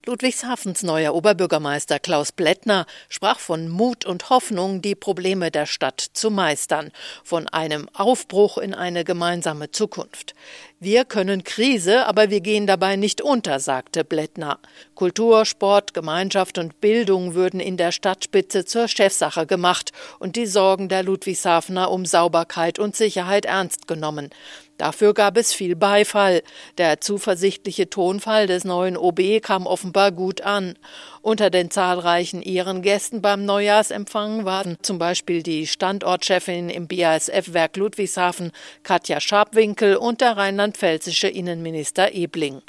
Ludwigshafens neuer Oberbürgermeister Klaus Blättner sprach von Mut und Hoffnung, die Probleme der Stadt zu meistern, von einem Aufbruch in eine gemeinsame Zukunft. Wir können Krise, aber wir gehen dabei nicht unter, sagte Blättner. Kultur, Sport, Gemeinschaft und Bildung würden in der Stadtspitze zur Chefsache gemacht und die Sorgen der Ludwigshafener um Sauberkeit und Sicherheit ernst genommen. Dafür gab es viel Beifall. Der zuversichtliche Tonfall des neuen OB kam offenbar gut an. Unter den zahlreichen Ehrengästen beim Neujahrsempfang waren zum Beispiel die Standortchefin im BASF-Werk Ludwigshafen, Katja Scharpwinkel, und der rheinland-pfälzische Innenminister Ebling.